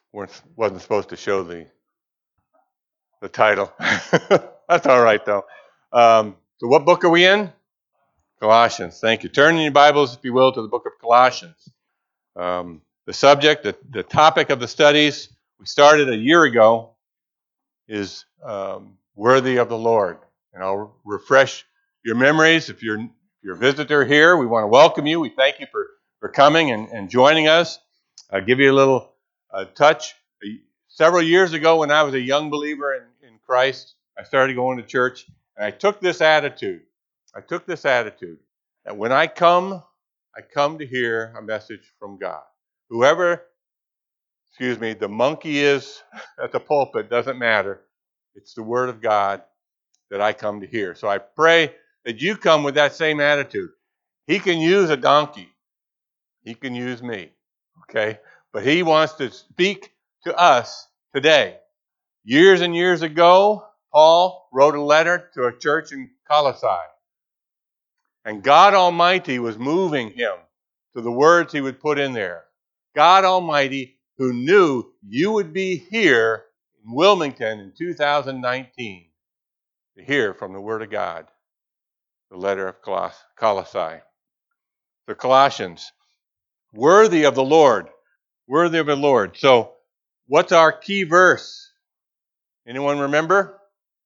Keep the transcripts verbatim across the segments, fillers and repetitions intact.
weren't- wasn't supposed to show the the title. That's all right, though. Um, so what book are we in? Colossians. Thank you. Turn in your Bibles, if you will, to the book of Colossians. Um, the subject, the, the topic of the studies we started a year ago is um, worthy of the Lord. And I'll refresh your memories. If you're, if you're a visitor here, we want to welcome you. We thank you for, for coming and, and joining us. I'll give you a little uh, touch. Several years ago, when I was a young believer in, in Christ, I started going to church, and I took this attitude. I took this attitude that when I come, I come to hear a message from God. Whoever, excuse me, the monkey is at the pulpit, doesn't matter. It's the Word of God that I come to hear. So I pray that you come with that same attitude. He can use a donkey. He can use me, okay? But He wants to speak to us today. Years and years ago, Paul wrote a letter to a church in Colossae. And God Almighty was moving him to the words he would put in there. God Almighty, who knew you would be here in Wilmington in two thousand nineteen to hear from the Word of God, the letter of Coloss- Colossae. The Colossians, worthy of the Lord, worthy of the Lord. So, what's our key verse? Anyone remember?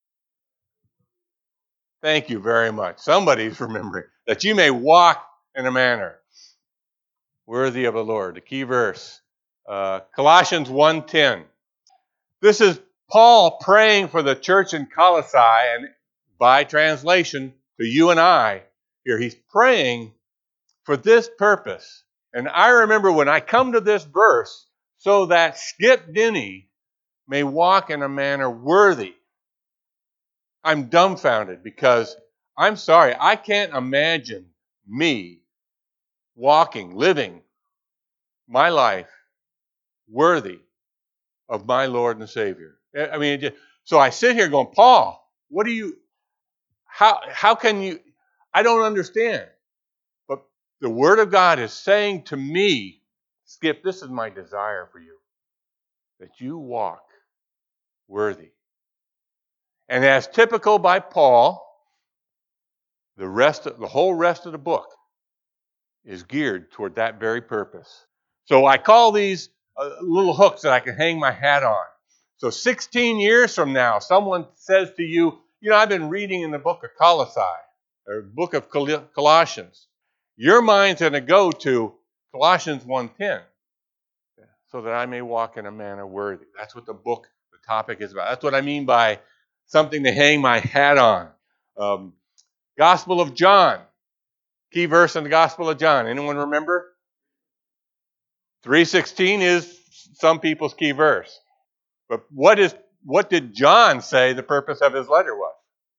Thank you very much. Somebody's remembering. That you may walk in a manner worthy of the Lord. The key verse. Uh, Colossians one ten. This is Paul praying for the church in Colossae, and by translation to you and I here. He's praying for this purpose. And I remember when I come to this verse, so that Skip Denny may walk in a manner worthy. I'm dumbfounded because I'm sorry, I can't imagine me walking, living my life worthy of my Lord and Savior. I mean, so I sit here going, Paul, what do you, how, how can you, I don't understand. But the Word of God is saying to me, Skip, this is my desire for you, that you walk worthy. And as typical by Paul, the rest of, the whole rest of the book is geared toward that very purpose. So I call these uh, little hooks that I can hang my hat on. So sixteen years from now, someone says to you, you know, I've been reading in the book of Colossae, or book of Col- Colossians. Your mind's going to go to Colossians one ten, so that I may walk in a manner worthy. That's what the book, the topic is about. That's what I mean by something to hang my hat on. Um, Gospel of John. Key verse in the Gospel of John. Anyone remember? three sixteen is some people's key verse. But what is what did John say the purpose of his letter was?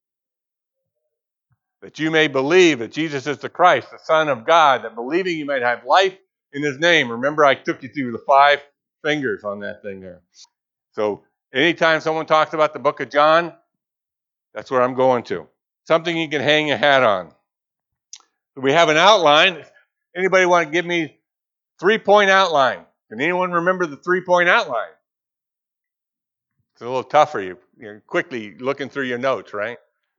That you may believe that Jesus is the Christ, the Son of God, that believing you might have life in his name. Remember, I took you through the five fingers on that thing there. So anytime someone talks about the book of John, that's where I'm going to. Something you can hang a hat on. We have an outline. Anybody want to give me three-point outline? Can anyone remember the three-point outline? It's a little tough for you. You're quickly looking through your notes, right?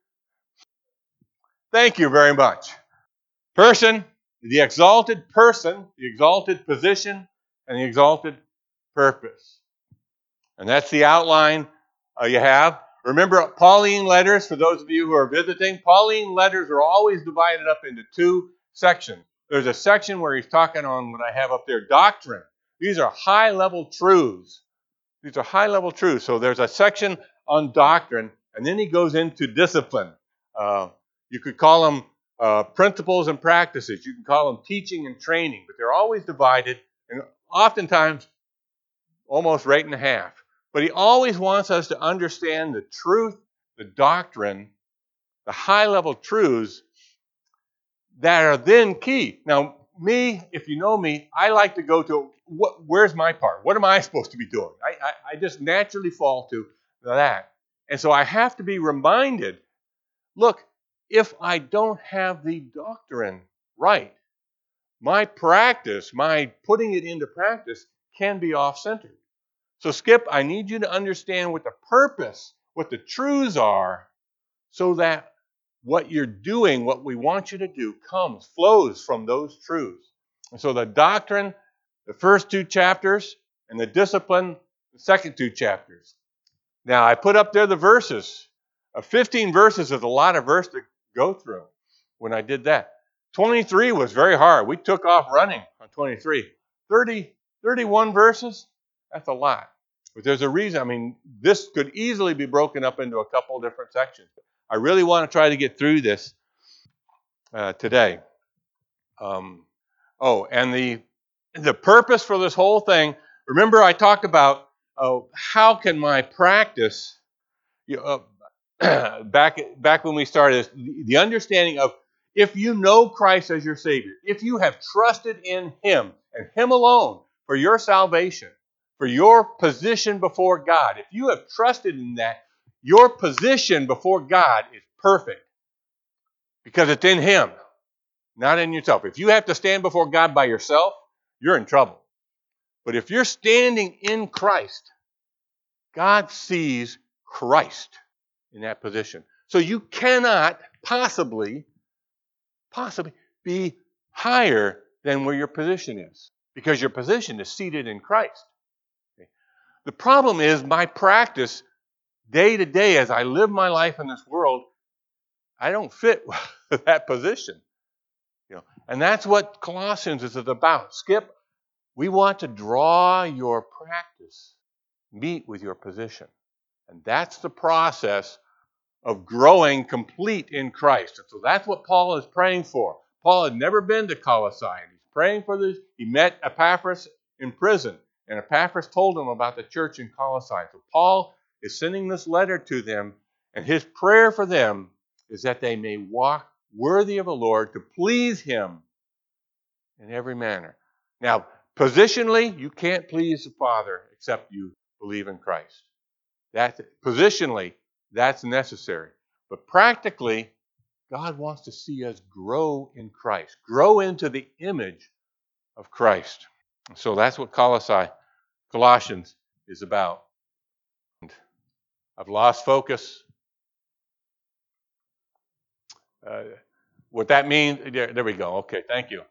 Thank you very much. Person, the exalted person, the exalted position, and the exalted purpose. And that's the outline uh, you have. Remember, Pauline letters, for those of you who are visiting, Pauline letters are always divided up into two sections. There's a section where he's talking on what I have up there, doctrine. These are high-level truths. These are high-level truths. So there's a section on doctrine, and then he goes into discipline. Uh, you could call them uh, principles and practices. You can call them teaching and training, but they're always divided, and oftentimes almost right in half. But he always wants us to understand the truth, the doctrine, the high-level truths that are then key. Now, me, if you know me, I like to go to, what, where's my part? What am I supposed to be doing? I, I, I just naturally fall to that. And so I have to be reminded, look, if I don't have the doctrine right, my practice, my putting it into practice can be off-centered. So, Skip, I need you to understand what the purpose, what the truths are, so that what you're doing, what we want you to do, comes, flows from those truths. And so the doctrine, the first two chapters, and the discipline, the second two chapters. Now, I put up there the verses. Uh, fifteen verses is a lot of verse to go through when I did that. twenty-three was very hard. We took off running on twenty-three. thirty, thirty-one verses, that's a lot. But there's a reason. I mean, this could easily be broken up into a couple different sections. I really want to try to get through this uh, today. Um, oh, and the the purpose for this whole thing, remember I talked about uh, how can my practice, you know, uh, back, back when we started, the, the understanding of if you know Christ as your Savior, if you have trusted in Him and Him alone for your salvation, for your position before God, if you have trusted in that, your position before God is perfect because it's in Him, not in yourself. If you have to stand before God by yourself, you're in trouble. But if you're standing in Christ, God sees Christ in that position. So you cannot possibly, possibly be higher than where your position is because your position is seated in Christ. Okay. The problem is my practice day to day as I live my life in this world, I don't fit that position. You know, and that's what Colossians is about. Skip, we want to draw your practice, meet with your position. And that's the process of growing complete in Christ. And so that's what Paul is praying for. Paul had never been to Colossae. And he's praying for this. He met Epaphras in prison. And Epaphras told him about the church in Colossae. So Paul is sending this letter to them. And his prayer for them is that they may walk worthy of the Lord to please Him in every manner. Now, positionally, you can't please the Father except you believe in Christ. That's positionally, that's necessary. But practically, God wants to see us grow in Christ, grow into the image of Christ. So that's what Colossae, Colossians is about. I've lost focus. Uh, what that means, there, there we go. Okay, thank you.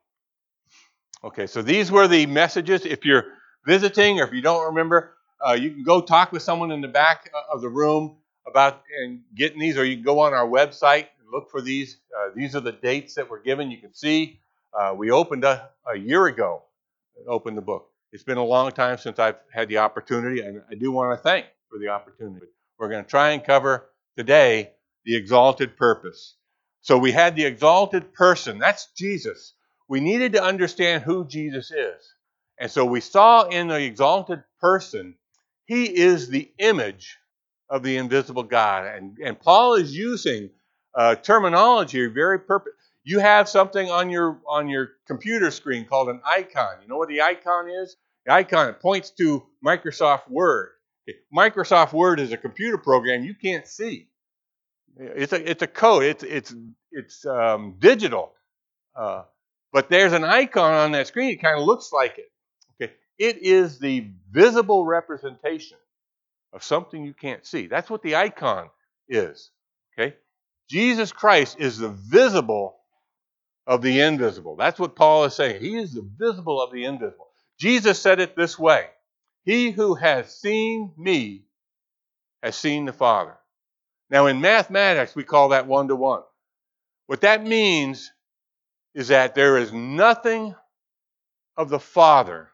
Okay, so these were the messages. If you're visiting or if you don't remember, uh, you can go talk with someone in the back of the room about and getting these, or you can go on our website and look for these. Uh, these are the dates that were given. You can see uh, we opened a, a year ago, opened the book. It's been a long time since I've had the opportunity, and I do want to thank for the opportunity. We're going to try and cover today the exalted purpose. So we had the exalted person. That's Jesus. We needed to understand who Jesus is. And so we saw in the exalted person, He is the image of the invisible God. And, and Paul is using uh, terminology very purpose. You have something on your on your computer screen called an icon. You know what the icon is? The icon, it points to Microsoft Word. Okay. Microsoft Word is a computer program you can't see. It's a it's a code. It's it's it's um, digital. Uh, but there's an icon on that screen. It kind of looks like it. Okay, it is the visible representation of something you can't see. That's what the icon is. Okay, Jesus Christ is the visible of the invisible. That's what Paul is saying. He is the visible of the invisible. Jesus said it this way: "He who has seen me has seen the Father." Now, in mathematics, we call that one to one. What that means is that there is nothing of the Father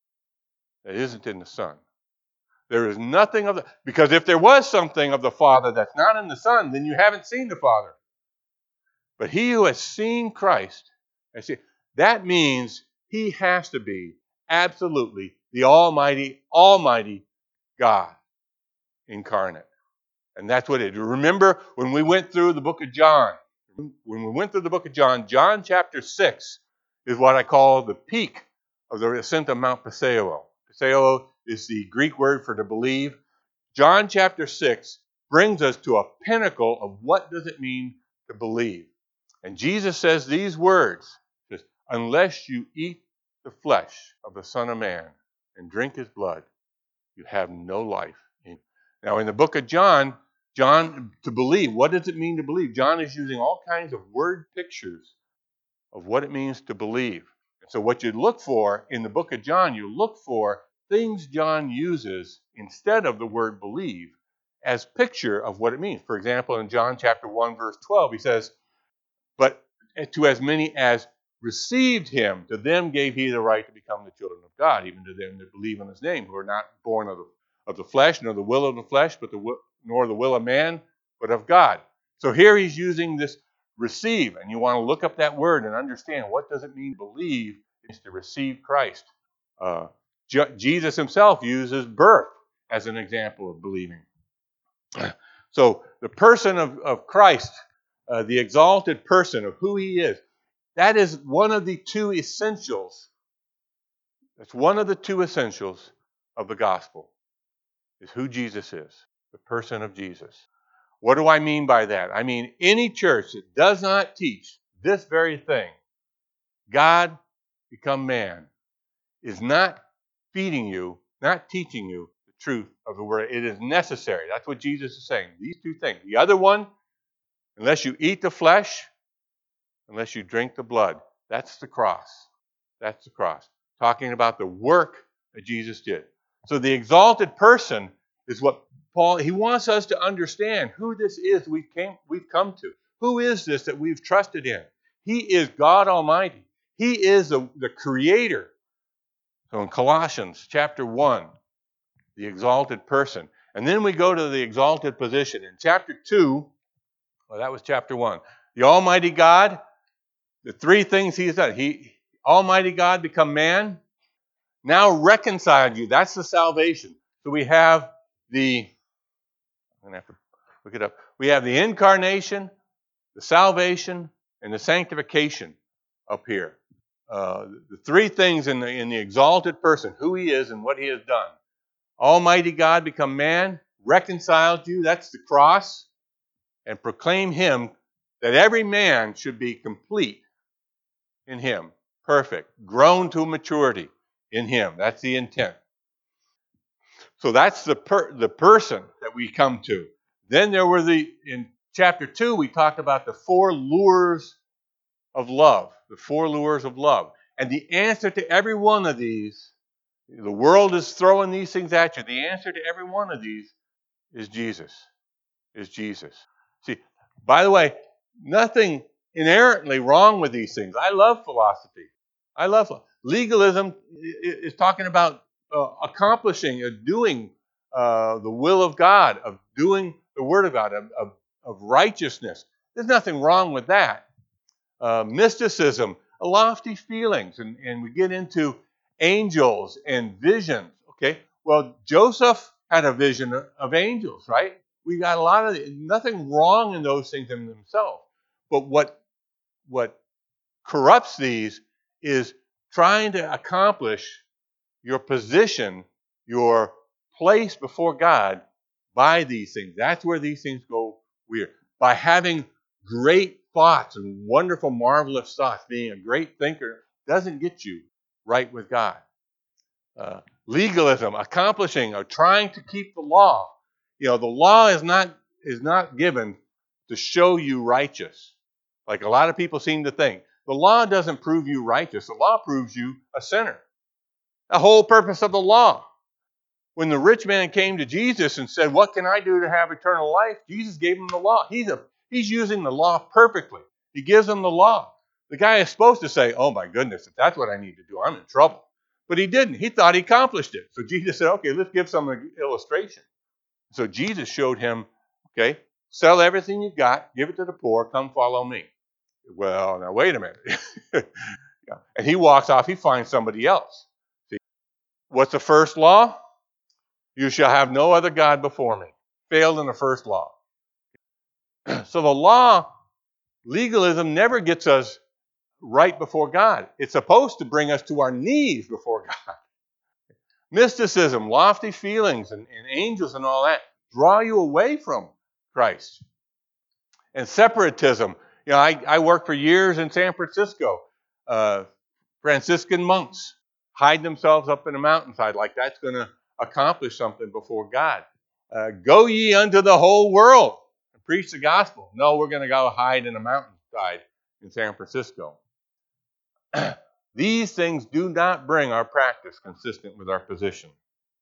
that isn't in the Son. There is nothing of the, because if there was something of the Father that's not in the Son, then you haven't seen the Father. But he who has seen Christ, I see, that means he has to be absolutely the Almighty, Almighty God incarnate. And that's what it is. Remember when we went through the book of John, when we went through the book of John, John chapter six is what I call the peak of the ascent of Mount Paseo. Paseo is the Greek word for to believe. John chapter six brings us to a pinnacle of what does it mean to believe. And Jesus says these words, says, "Unless you eat the flesh of the Son of Man and drink His blood, you have no life. Now, in the book of John, John, to believe, what does it mean to believe? John is using all kinds of word pictures of what it means to believe. So what you look for in the book of John, you look for things John uses instead of the word believe as picture of what it means. For example, in John chapter one, verse twelve, he says, but to as many as received him, to them gave he the right to become the children of God, even to them that believe in his name, who are not born of the, of the flesh, nor the will of the flesh, but the nor the will of man, but of God. So here he's using this receive, and you want to look up that word and understand what does it mean to believe is to receive Christ. Uh, Je- Jesus himself uses birth as an example of believing. So the person of, of Christ, uh, the exalted person of who he is, that is one of the two essentials. That's one of the two essentials of the gospel, is who Jesus is, the person of Jesus. What do I mean by that? I mean any church that does not teach this very thing, God become man, is not feeding you, not teaching you the truth of the word. It is necessary. That's what Jesus is saying. These two things. The other one, unless you eat the flesh, unless you drink the blood, that's the cross. That's the cross. Talking about the work that Jesus did. So the exalted person is what Paul, he wants us to understand who this is we came, we've come to. Who is this that we've trusted in? He is God Almighty. He is the, the creator. So in Colossians chapter one, the exalted person. And then we go to the exalted position. In chapter two, well, that was chapter one. The Almighty God, the three things he has done. He, Almighty God become man, now reconciled you. That's the salvation. So we have the, I'm going to have to look it up. We have the incarnation, the salvation, and the sanctification up here. Uh, the three things in the, in the exalted person, who he is and what he has done. Almighty God become man, reconciled you, that's the cross, and proclaim him that every man should be complete in him, perfect, grown to maturity in him. That's the intent. So that's the per, the person that we come to. Then there were the, in chapter two, we talked about the four lures of love, the four lures of love. And the answer to every one of these, the world is throwing these things at you. The answer to every one of these is Jesus, is Jesus. See, by the way, nothing inherently wrong with these things. I love philosophy. I love legalism is talking about uh, accomplishing, uh, doing uh, the will of God, of doing the word of God, of, of, of righteousness. There's nothing wrong with that. Uh, mysticism, lofty feelings, and, and we get into angels and visions. Okay, well, Joseph had a vision of angels, right? We got a lot of nothing wrong in those things in themselves, but what what corrupts these is trying to accomplish your position, your place before God by these things. That's where these things go weird. By having great thoughts and wonderful, marvelous thoughts, being a great thinker doesn't get you right with God. Uh, legalism, accomplishing or trying to keep the law. You know, the law is not is not given to show you righteous, like a lot of people seem to think. The law doesn't prove you righteous. The law proves you a sinner. The whole purpose of the law. When the rich man came to Jesus and said, "What can I do to have eternal life?" Jesus gave him the law. He's a he's using the law perfectly. He gives him the law. The guy is supposed to say, "Oh my goodness, if that's what I need to do, I'm in trouble." But he didn't. He thought he accomplished it. So Jesus said, "Okay, let's give some illustration." So Jesus showed him, okay, sell everything you've got, give it to the poor, come follow me. Well, now wait a minute. Yeah. And he walks off, he finds somebody else. See, what's the first law? You shall have no other God before me. Failed in the first law. So the law, legalism never gets us right before God. It's supposed to bring us to our knees before God. Mysticism, lofty feelings, and, and angels and all that draw you away from Christ. And separatism. You know, I, I worked for years in San Francisco. Uh, Franciscan monks hide themselves up in a mountainside like that's going to accomplish something before God. Uh, go ye unto the whole world and preach the gospel. No, we're going to go hide in a mountainside in San Francisco. These things do not bring our practice consistent with our position.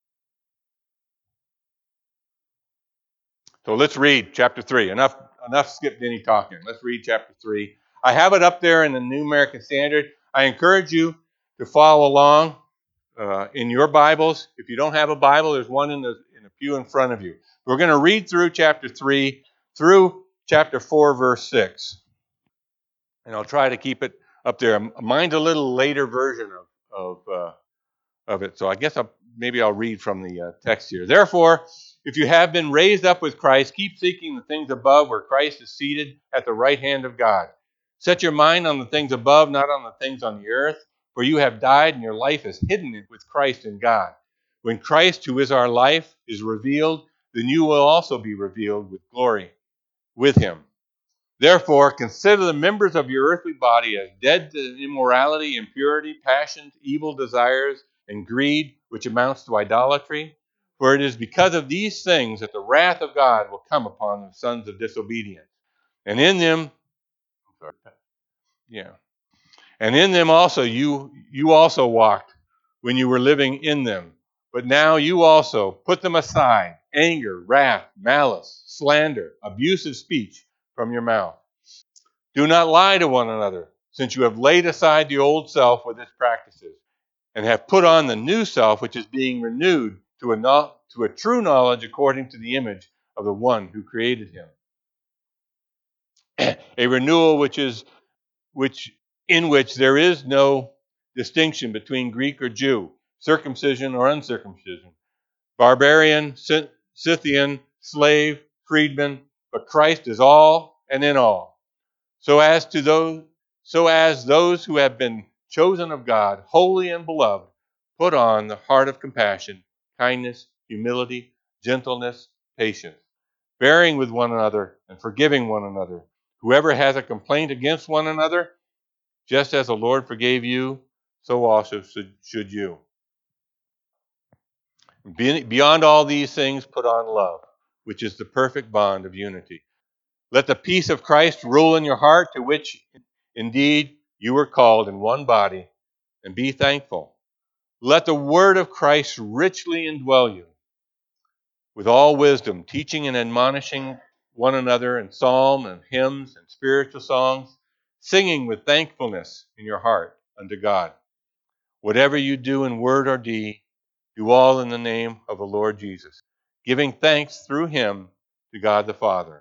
So let's read chapter three. Enough, enough Skip Denny talking. Let's read chapter three. I have it up there in the New American Standard. I encourage you to follow along uh, in your Bibles. If you don't have a Bible, there's one in the in the pew in front of you. We're going to read through chapter three through chapter four, verse six. And I'll try to keep it up there. Mine's a little later version of of, uh, of it, so I guess I'll, maybe I'll read from the uh, text here. Therefore, if you have been raised up with Christ, keep seeking the things above where Christ is seated at the right hand of God. Set your mind on the things above, not on the things on the earth, for you have died and your life is hidden with Christ in God. When Christ, who is our life, is revealed, then you will also be revealed with glory with him. Therefore, consider the members of your earthly body as dead to immorality, impurity, passions, evil desires, and greed, which amounts to idolatry. For it is because of these things that the wrath of God will come upon the sons of disobedience. And in them, yeah, and in them also you you also walked when you were living in them. But now you also put them aside: anger, wrath, malice, slander, abusive speech from your mouth. Do not lie to one another, since you have laid aside the old self with its practices, and have put on the new self, which is being renewed to a, no, to a true knowledge according to the image of the one who created him. A renewal which is which in which there is no distinction between Greek or Jew, circumcision or uncircumcision, barbarian, Scythian, slave, freedman, but Christ is all and in all. So as to those so as those who have been chosen of God, holy and beloved, put on the heart of compassion, kindness, humility, gentleness, patience, bearing with one another and forgiving one another. Whoever has a complaint against one another, just as the Lord forgave you, so also should you. Beyond all these things, put on love, which is the perfect bond of unity. Let the peace of Christ rule in your heart, to which indeed you were called in one body, and be thankful. Let the word of Christ richly indwell you, with all wisdom, teaching and admonishing one another in psalm and hymns and spiritual songs, singing with thankfulness in your heart unto God. Whatever you do in word or deed, do all in the name of the Lord Jesus, giving thanks through him to God the Father.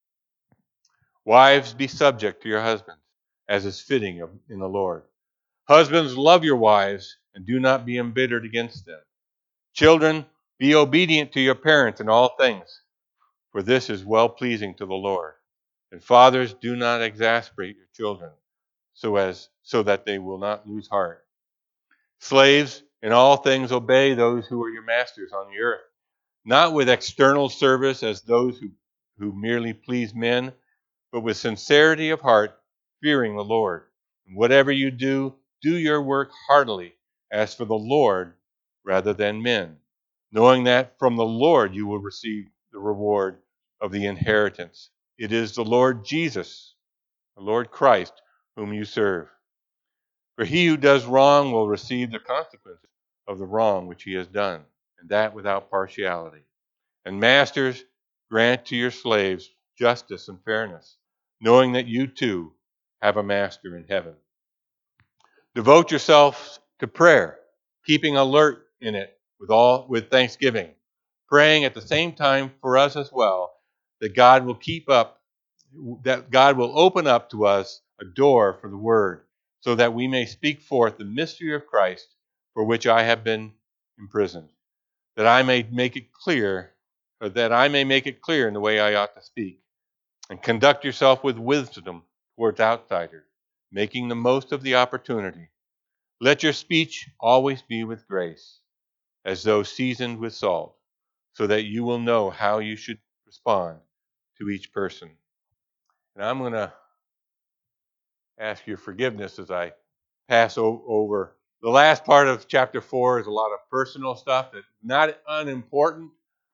Wives, be subject to your husbands, as is fitting in the Lord. Husbands, love your wives, and do not be embittered against them. Children, be obedient to your parents in all things, for this is well-pleasing to the Lord. And fathers, do not exasperate your children, so as so that they will not lose heart. Slaves, in all things obey those who are your masters on the earth, not with external service as those who, who merely please men, but with sincerity of heart, fearing the Lord. And whatever you do, do your work heartily, as for the Lord rather than men, knowing that from the Lord you will receive the reward of the inheritance. It is the Lord Jesus, the Lord Christ, whom you serve. For he who does wrong will receive the consequences of the wrong which he has done, and that without partiality. And masters, grant to your slaves justice and fairness, knowing that you too have a master in heaven. Devote yourselves to prayer, keeping alert in it with all with thanksgiving, praying at the same time for us as well, that God will keep up, that God will open up to us a door for the word, so that we may speak forth the mystery of Christ, for which I have been imprisoned, that I may make it clear, or that I may make it clear in the way I ought to speak. And conduct yourself with wisdom towards outsiders, making the most of the opportunity. Let your speech always be with grace, as though seasoned with salt, so that you will know how you should respond to each person. And I'm going to ask your forgiveness as I pass o- over The last part of chapter four is a lot of personal stuff that's not unimportant.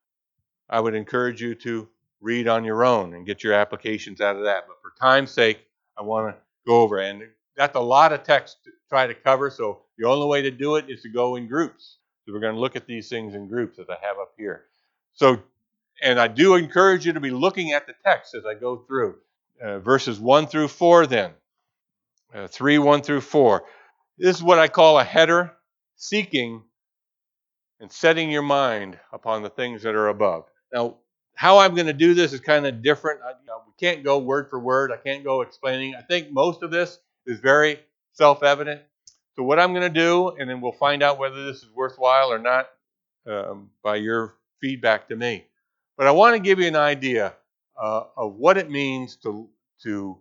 I would encourage you to read on your own and get your applications out of that. But for time's sake, I want to go over. And that's a lot of text to try to cover, so the only way to do it is to go in groups. So we're going to look at these things in groups as I have up here. So, and I do encourage you to be looking at the text as I go through. Uh, verses one through four then. Uh, three, one through four. This is what I call a header, seeking and setting your mind upon the things that are above. Now, how I'm going to do this is kind of different. I, you know, we can't go word for word. I can't go explaining. I think most of this is very self-evident. So what I'm going to do, and then we'll find out whether this is worthwhile or not um, by your feedback to me. But I want to give you an idea uh, of what it means to, to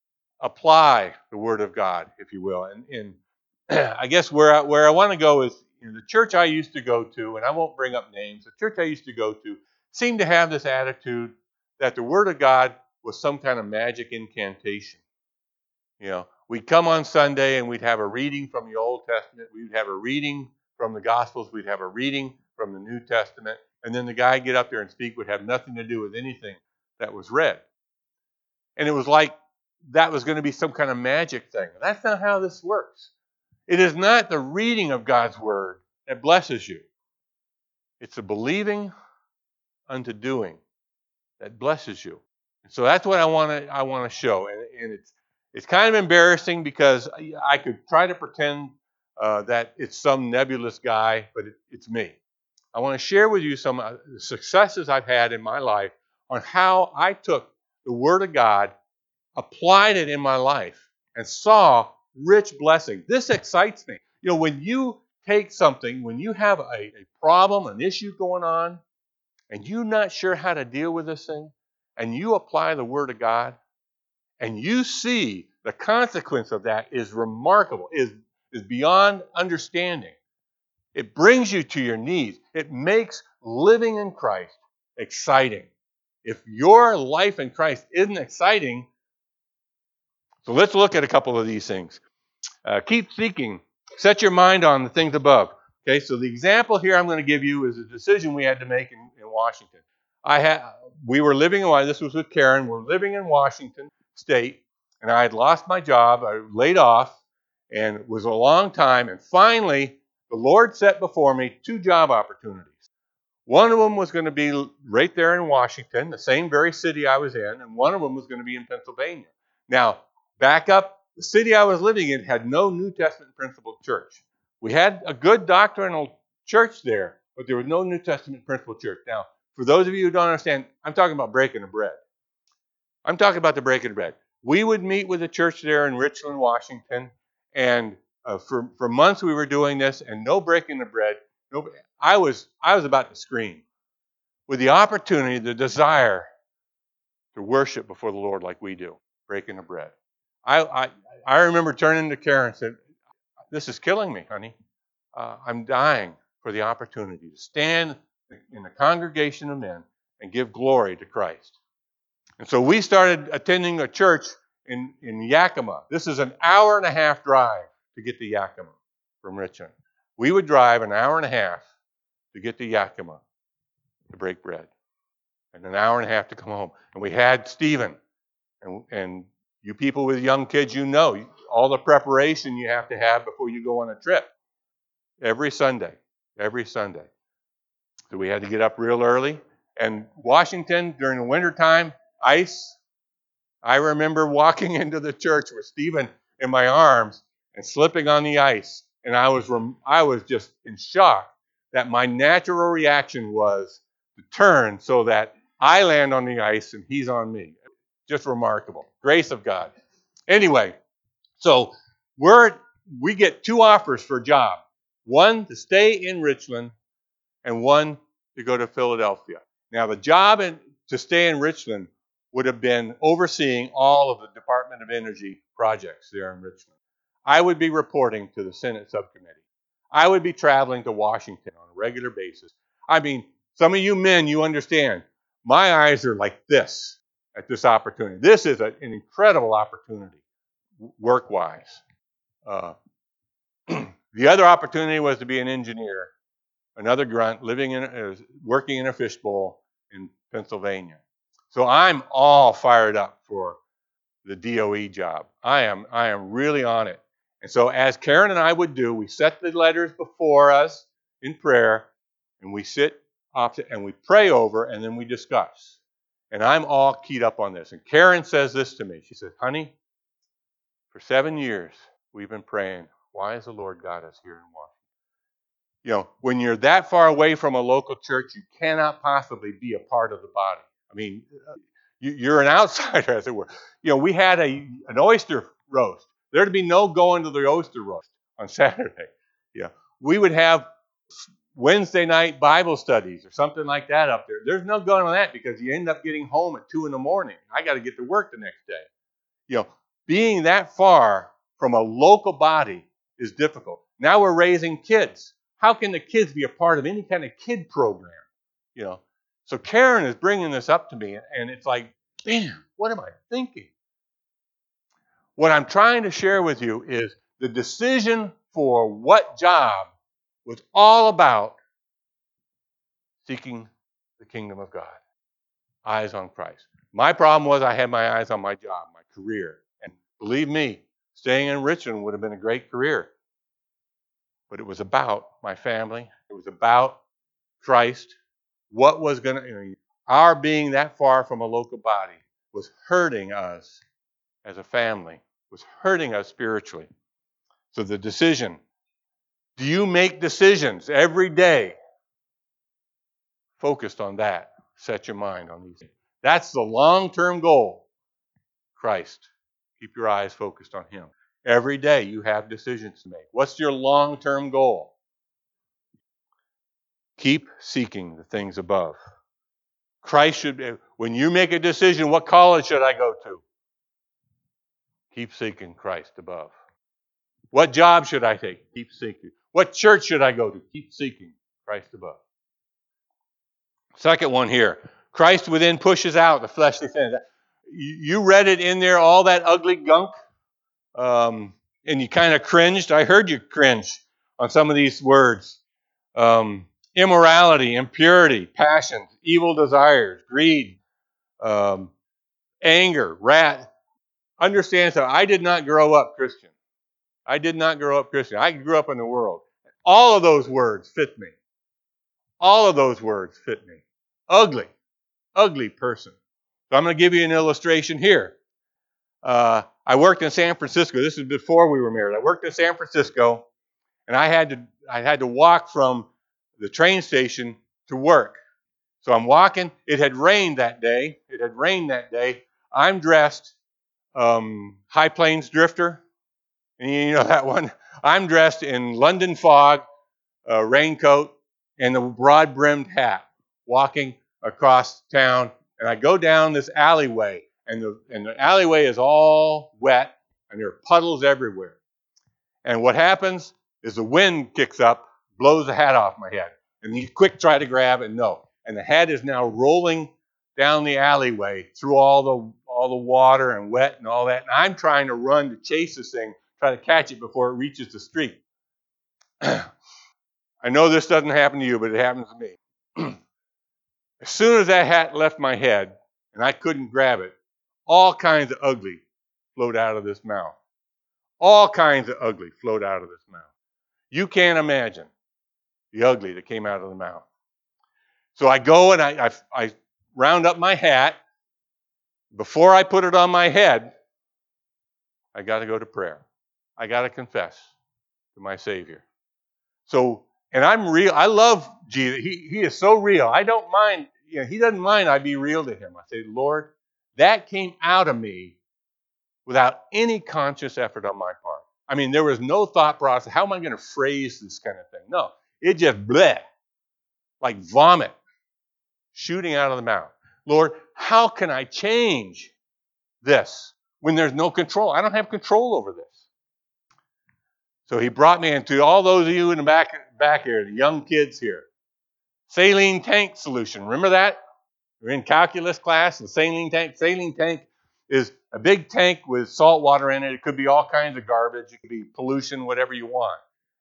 apply the Word of God, if you will. And, and I guess where I, where I want to go is, you know, the church I used to go to, and I won't bring up names, the church I used to go to seemed to have this attitude that the Word of God was some kind of magic incantation. You know, we'd come on Sunday and we'd have a reading from the Old Testament, we'd have a reading from the Gospels, we'd have a reading from the New Testament, and then the guy get up there and speak would have nothing to do with anything that was read. And it was like that was going to be some kind of magic thing. That's not how this works. It is not the reading of God's Word that blesses you. It's the believing unto doing that blesses you. And so that's what I want to I want to show. And, and it's it's kind of embarrassing because I could try to pretend uh, that it's some nebulous guy, but it, it's me. I want to share with you some uh, successes I've had in my life on how I took the Word of God, applied it in my life, and saw rich blessing. This excites me. You know, when you take something, when you have a, a problem, an issue going on, and you're not sure how to deal with this thing, and you apply the Word of God, and you see the consequence of that is remarkable, is, is beyond understanding. It brings you to your knees. It makes living in Christ exciting. If your life in Christ isn't exciting, so let's look at a couple of these things. Uh, keep seeking. Set your mind on the things above. Okay, so the example here I'm going to give you is a decision we had to make in, in Washington. I had, we were living in, this was with Karen, we're living in Washington State, and I had lost my job. I was laid off, and it was a long time, and finally, the Lord set before me two job opportunities. One of them was going to be right there in Washington, the same very city I was in, and one of them was going to be in Pennsylvania. Now, back up, the city I was living in had no New Testament principled church. We had a good doctrinal church there, but there was no New Testament principled church. Now, for those of you who don't understand, I'm talking about breaking the bread. I'm talking about the breaking of bread. We would meet with a church there in Richland, Washington, and uh, for, for months we were doing this, and no breaking the bread. No, I was I was about to scream with the opportunity, the desire to worship before the Lord like we do, breaking the bread. I I, I remember turning to Karen and said, "This is killing me, honey. Uh, I'm dying for the opportunity to stand in the congregation of men and give glory to Christ." And so we started attending a church in, in Yakima. This is an hour and a half drive to get to Yakima from Richmond. We would drive an hour and a half to get to Yakima to break bread, and an hour and a half to come home. And we had Stephen, and, and you people with young kids, you know all the preparation you have to have before you go on a trip. Every Sunday, every Sunday. So we had to get up real early. And Washington, during the wintertime, ice. I remember walking into the church with Stephen in my arms and slipping on the ice. And I was rem- I was just in shock that my natural reaction was to turn so that I land on the ice and he's on me. Just remarkable. Grace of God. Anyway, so we're, we get two offers for a job. One to stay in Richland and one to go to Philadelphia. Now, the job in, to stay in Richland would have been overseeing all of the Department of Energy projects there in Richland. I would be reporting to the Senate subcommittee. I would be traveling to Washington on a regular basis. I mean, some of you men, you understand, my eyes are like this at this opportunity. This is a, an incredible opportunity, work-wise. Uh, The other opportunity was to be an engineer, another grunt living in, uh, working in a fishbowl in Pennsylvania. So I'm all fired up for the D O E job. I am, I am really on it. And so as Karen and I would do, we set the letters before us in prayer, and we sit opposite and we pray over, and then we discuss. And I'm all keyed up on this. And Karen says this to me. She says, honey, for seven years we've been praying, why has the Lord got us here in Washington? You know, when you're that far away from a local church, you cannot possibly be a part of the body. I mean, you're an outsider, as it were. You know, we had a an oyster roast. There'd be no going to the oyster roast on Saturday. Yeah, we would have Wednesday night Bible studies or something like that up there. There's no going on that because you end up getting home at two in the morning. I got to get to work the next day. You know, being that far from a local body is difficult. Now we're raising kids. How can the kids be a part of any kind of kid program? You know, so Karen is bringing this up to me, and it's like, damn, what am I thinking? What I'm trying to share with you is the decision for what job was all about seeking the kingdom of God. Eyes on Christ. My problem was I had my eyes on my job, my career. And believe me, staying in Richmond would have been a great career. But it was about my family. It was about Christ. What was going to, you know, our being that far from a local body was hurting us as a family, was hurting us spiritually. So the decision, do you make decisions every day focused on that? Set your mind on these things. That's the long-term goal. Christ. Keep your eyes focused on Him. Every day you have decisions to make. What's your long-term goal? Keep seeking the things above. Christ should be, when you make a decision, what college should I go to? Keep seeking Christ above. What job should I take? Keep seeking. What church should I go to? Keep seeking Christ above. Second one here. Christ within pushes out the fleshly sins. You read it in there, all that ugly gunk, um, and you kind of cringed. I heard you cringe on some of these words. Um, immorality, impurity, passions, evil desires, greed, um, anger, wrath. Understand that I did not grow up Christian. I did not grow up Christian. I grew up in the world. All of those words fit me. All of those words fit me. Ugly, ugly person. So I'm going to give you an illustration here. Uh, I worked in San Francisco. This is before we were married. I worked in San Francisco, and I had to I had to walk from the train station to work. So I'm walking. It had rained that day. It had rained that day. I'm dressed, um, High Plains Drifter. And you know that one. I'm dressed in London fog, a raincoat, and a broad-brimmed hat, walking across town. And I go down this alleyway, and the and the alleyway is all wet, and there are puddles everywhere. And what happens is the wind kicks up, blows the hat off my head. And you quick try to grab it, no. And the hat is now rolling down the alleyway through all the all the water and wet and all that. And I'm trying to run to chase this thing, try to catch it before it reaches the street. I know this doesn't happen to you, but it happens to me. As soon as that hat left my head and I couldn't grab it, all kinds of ugly flowed out of this mouth. All kinds of ugly flowed out of this mouth. You can't imagine the ugly that came out of the mouth. So I go and I, I, I round up my hat. Before I put it on my head, I got to go to prayer. I got to confess to my Savior. So, and I'm real. I love Jesus. He, he is so real. I don't mind. You know, he doesn't mind I be real to him. I say, Lord, that came out of me without any conscious effort on my part. I mean, there was no thought process. How am I going to phrase this kind of thing? No, it just bleh, like vomit shooting out of the mouth. Lord, how can I change this when there's no control? I don't have control over this. So he brought me into all those of you in the back, back here, the young kids here. Saline tank solution. Remember that? We're in calculus class and saline tank. Saline tank is a big tank with salt water in it. It could be all kinds of garbage. It could be pollution, whatever you want.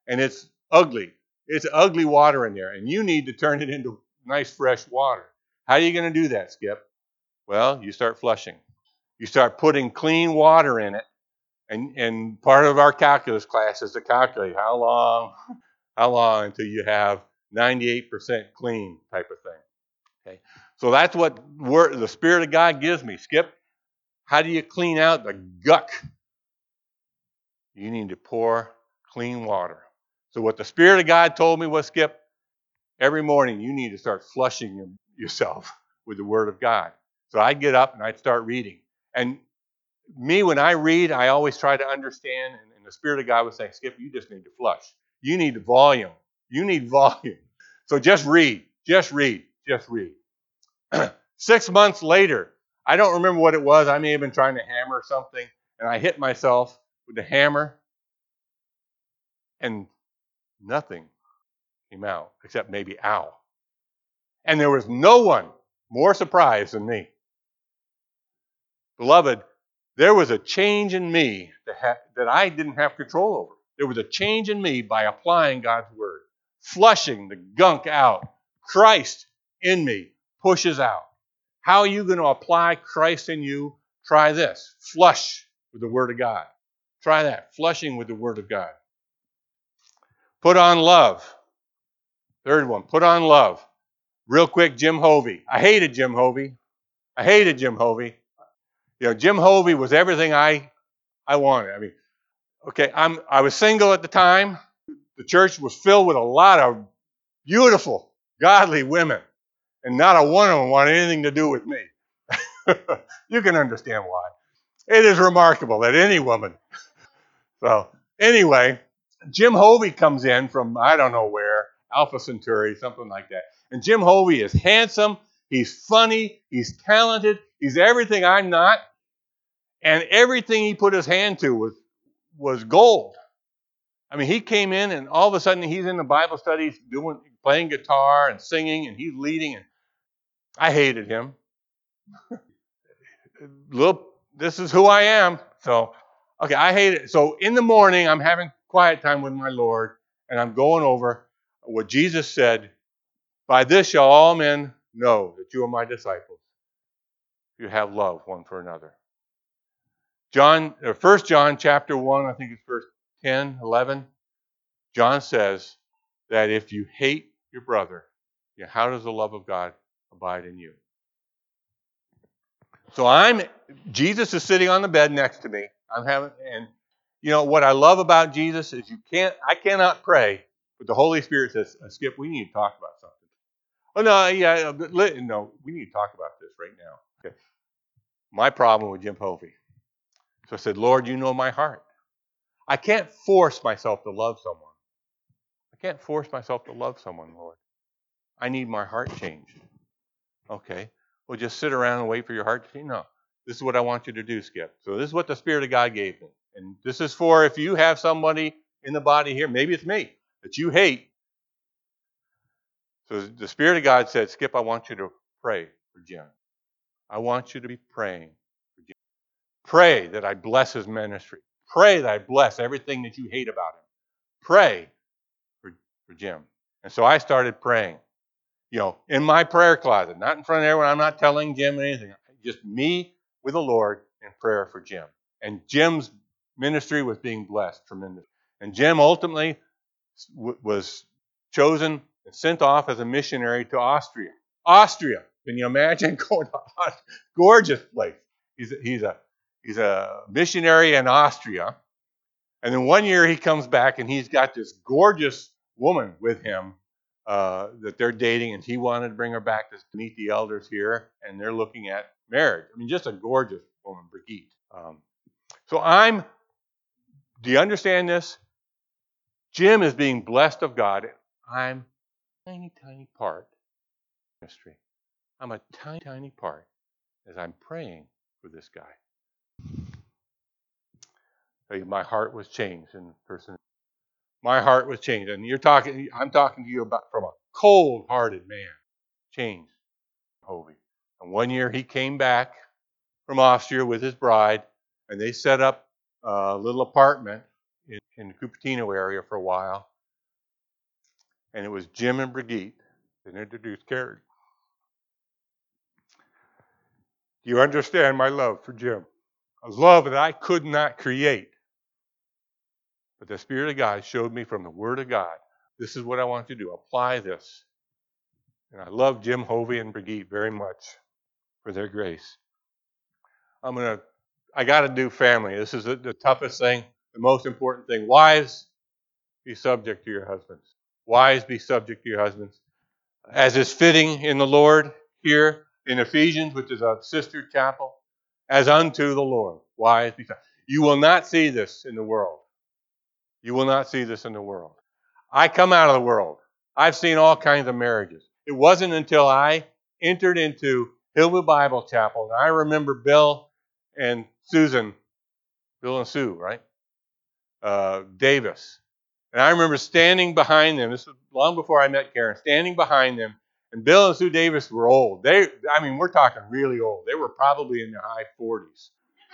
and it's ugly. It's ugly water in there, and you need to turn it into nice fresh water. How are you going to do that, Skip? Well, you start flushing. You start putting clean water in it, and, and part of our calculus class is to calculate how long, how long until you have ninety-eight percent clean type of thing. Okay, so that's what word, the Spirit of God gives me. Skip, how do you clean out the guck? You need to pour clean water. So what the Spirit of God told me was, Skip, every morning you need to start flushing yourself with the Word of God. So I'd get up and I'd start reading. And me, when I read, I always try to understand, and, and the Spirit of God was saying, Skip, you just need to flush. You need volume. You need volume. So just read, just read, just read. Six months later, I don't remember what it was. I may have been trying to hammer something, and I hit myself with the hammer, and nothing came out except maybe ow. And there was no one more surprised than me. Beloved, there was a change in me that, ha- that I didn't have control over. There was a change in me by applying God's word, flushing the gunk out. Christ in me pushes out. How are you going to apply Christ in you? Try this. Flush with the word of God. Try that. Flushing with the word of God. Put on love. Third one, put on love. Real quick, Jim Hovey. I hated Jim Hovey. I hated Jim Hovey. You know, Jim Hovey was everything I I wanted. I mean, okay, I'm I was single at the time. The church was filled with a lot of beautiful, godly women, and not a one of them wanted anything to do with me. You can understand why. It is remarkable that any woman. So anyway, Jim Hovey comes in from I don't know where, Alpha Centauri, something like that. And Jim Hovey is handsome, he's funny, he's talented, he's everything I'm not. And everything he put his hand to was, was gold. I mean, he came in and all of a sudden he's in the Bible studies doing playing guitar and singing and he's leading. And I hated him. Little, this is who I am. So, okay, I hate it. So in the morning, I'm having quiet time with my Lord, and I'm going over what Jesus said, by this shall all men know that you are my disciples. You have love one for another. John, or First John chapter one, I think it's verse ten, eleven. John says that if you hate your brother, you know, how does the love of God abide in you? So I'm, Jesus is sitting on the bed next to me. I'm having, and you know what I love about Jesus is you can't, I cannot pray, but the Holy Spirit says, Skip, we need to talk about something. Oh no, yeah, but no, we need to talk about this right now. Okay. My problem with Jim Hovey. So I said, Lord, you know my heart. I can't force myself to love someone. I can't force myself to love someone, Lord. I need my heart changed. Okay. Well, just sit around and wait for your heart to change? No. This is what I want you to do, Skip. So this is what the Spirit of God gave me. And this is for if you have somebody in the body here, maybe it's me, that you hate. So the Spirit of God said, Skip, I want you to pray for Jim. I want you to be praying for Jim. Pray that I bless his ministry. Pray that I bless everything that you hate about him. Pray for, for Jim. And so I started praying. You know, in my prayer closet, not in front of everyone. I'm not telling Jim anything. Just me with the Lord in prayer for Jim. And Jim's ministry was being blessed tremendously. And Jim ultimately w- was chosen and sent off as a missionary to Austria. Austria. Can you imagine going to a gorgeous place? He's a, he's a he's a missionary in Austria. And then one year he comes back and he's got this gorgeous woman with him. Uh, that they're dating, and he wanted to bring her back to meet the elders here, and they're looking at marriage. I mean, just a gorgeous woman, Brigitte. Um, so I'm, do you understand this? Jim is being blessed of God. I'm a tiny, tiny part of ministry. I'm a tiny, tiny part as I'm praying for this guy. My heart was changed in person. My heart was changed. And you're talking, I'm talking to you about from a cold-hearted man. Changed. Hovey. And one year he came back from Austria with his bride, and they set up a little apartment in, in the Cupertino area for a while. And it was Jim and Brigitte that introduced Carrie. Do you understand my love for Jim? A love that I could not create. But the Spirit of God showed me from the Word of God, this is what I want you to do. Apply this. And I love Jim Hovey and Brigitte very much for their grace. I'm going to, I got to do family. This is the, the toughest thing, the most important thing. Wives, be subject to your husbands. Wives, be subject to your husbands. As is fitting in the Lord here in Ephesians, which is a sister chapel, as unto the Lord. Wives, be subject. You will not see this in the world. You will not see this in the world. I come out of the world. I've seen all kinds of marriages. It wasn't until I entered into Hillview Bible Chapel, and I remember Bill and Susan, Bill and Sue, right? Uh, Davis. And I remember standing behind them. This was long before I met Karen. Standing behind them. And Bill and Sue Davis were old. They, I mean, we're talking really old. They were probably in their high forties.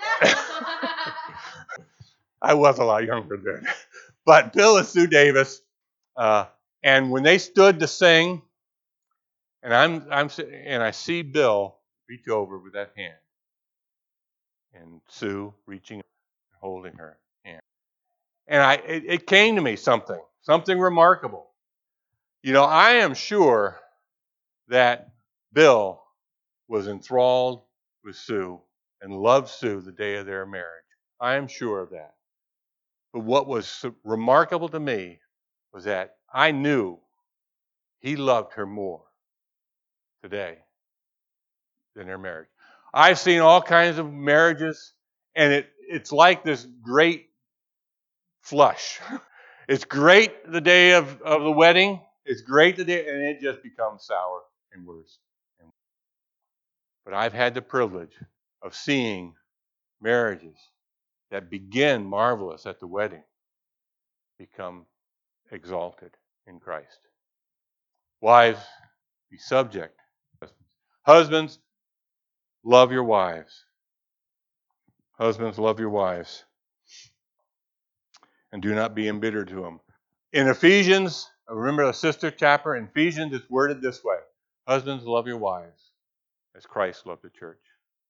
I was a lot younger then. But Bill and Sue Davis, uh, and when they stood to sing, and I'm, I'm, and I see Bill reach over with that hand, and Sue reaching, holding her hand, and I, it, it came to me something, something remarkable. You know, I am sure that Bill was enthralled with Sue and loved Sue the day of their marriage. I am sure of that. But what was remarkable to me was that I knew he loved her more today than their marriage. I've seen all kinds of marriages, and it, it's like this great flush. It's great the day of, of the wedding. It's great the day, and it just becomes sour and worse. But I've had the privilege of seeing marriages that begin marvelous at the wedding become exalted in Christ. Wives, be subject. Husbands, love your wives. Husbands, love your wives. And do not be embittered to them. In Ephesians, remember the sister chapter, in Ephesians it's worded this way. Husbands, love your wives as Christ loved the church.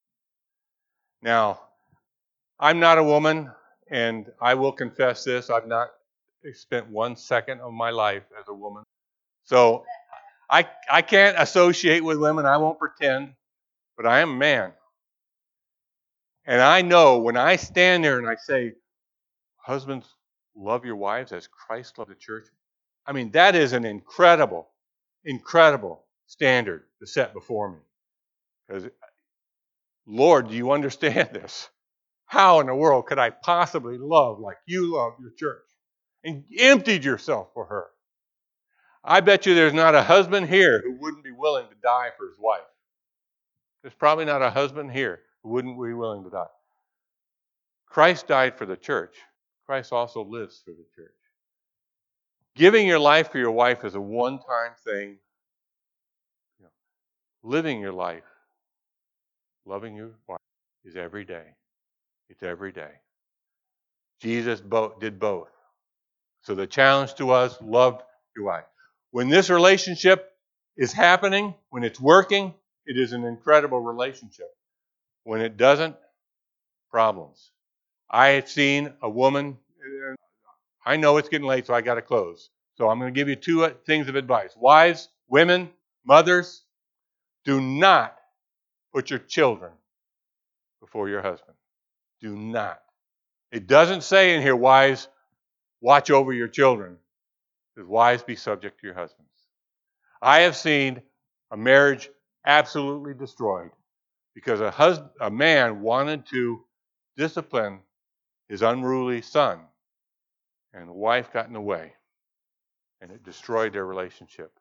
Now, I'm not a woman, and I will confess this. I've not spent one second of my life as a woman. So I, I can't associate with women. I won't pretend, but I am a man. And I know when I stand there and I say, husbands, love your wives as Christ loved the church. I mean, that is an incredible, incredible standard to set before me. Because, Lord, do you understand this? How in the world could I possibly love like you love your church? And emptied yourself for her. I bet you there's not a husband here who wouldn't be willing to die for his wife. There's probably not a husband here who wouldn't be willing to die. Christ died for the church. Christ also lives for the church. Giving your life for your wife is a one-time thing. You know, living your life, loving your wife, is every day. It's every day. Jesus both, did both. So the challenge to us, love your wife. When this relationship is happening, when it's working, it is an incredible relationship. When it doesn't, problems. I have seen a woman, I know it's getting late, so I got to close. So I'm going to give you two things of advice. Wives, women, mothers, do not put your children before your husband. Do not. It doesn't say in here, wives, watch over your children. It says, wives, be subject to your husbands. I have seen a marriage absolutely destroyed because a husband, a man wanted to discipline his unruly son, and the wife got in the way, and it destroyed their relationship.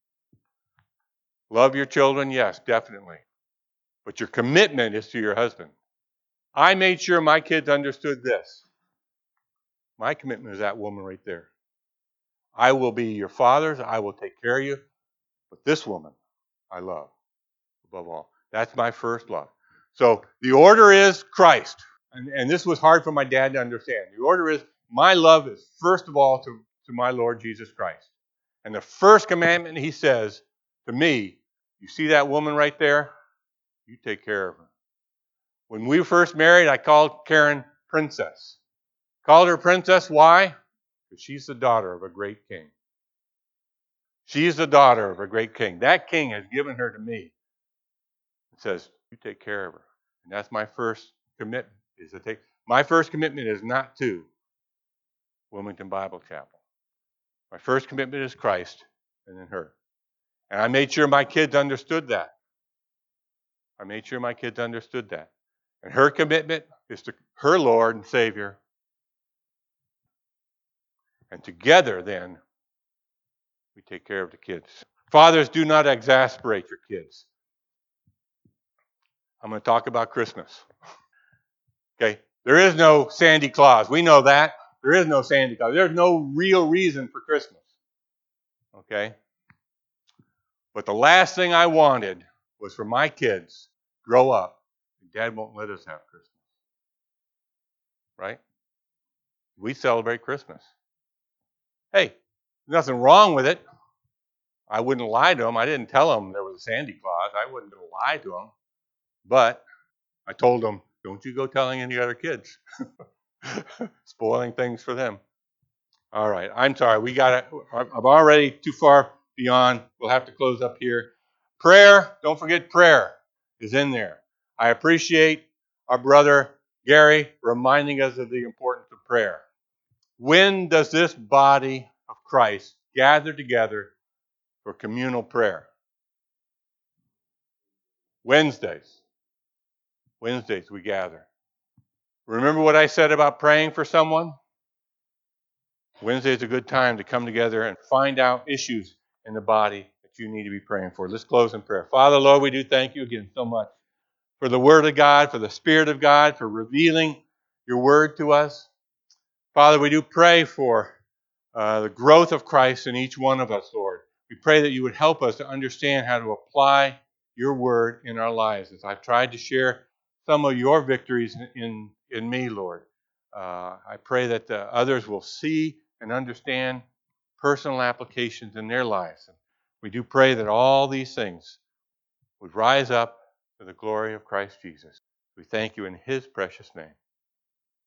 Love your children, yes, definitely. But your commitment is to your husband. I made sure my kids understood this. My commitment is that woman right there. I will be your father's. I will take care of you. But this woman, I love above all. That's my first love. So the order is Christ. And, and this was hard for my dad to understand. The order is my love is first of all to, to my Lord Jesus Christ. And the first commandment he says to me, you see that woman right there? You take care of her. When we were first married, I called Karen Princess. Called her Princess, why? Because she's the daughter of a great king. She's the daughter of a great king. That king has given her to me. It says, you take care of her. And that's my first commitment. Is to take my first commitment is not to Wilmington Bible Chapel. My first commitment is Christ and then her. And I made sure my kids understood that. I made sure my kids understood that. And her commitment is to her Lord and Savior. And together then, we take care of the kids. Fathers, do not exasperate your kids. I'm going to talk about Christmas. Okay? There is no Sandy Claus. We know that. There is no Sandy Claus. There's no real reason for Christmas. Okay? But the last thing I wanted was for my kids to grow up and Dad won't let us have Christmas. Right? We celebrate Christmas. Hey, there's nothing wrong with it. I wouldn't lie to them. I didn't tell them there was a Sandy Claus. I wouldn't lie to them. But I told them, don't you go telling any other kids. Spoiling things for them. All right. I'm sorry. We got it. I'm already too far beyond. We'll have to close up here. Prayer. Don't forget prayer is in there. I appreciate our brother Gary reminding us of the importance of prayer. When does this body of Christ gather together for communal prayer? Wednesdays. Wednesdays we gather. Remember what I said about praying for someone? Wednesday is a good time to come together and find out issues in the body that you need to be praying for. Let's close in prayer. Father, Lord, we do thank you again so much for the Word of God, for the Spirit of God, for revealing your Word to us. Father, we do pray for uh, the growth of Christ in each one of us, Lord. We pray that you would help us to understand how to apply your Word in our lives. As I've tried to share some of your victories in, in, in me, Lord, uh, I pray that uh, others will see and understand personal applications in their lives. And we do pray that all these things would rise up to the glory of Christ Jesus. We thank you in his precious name.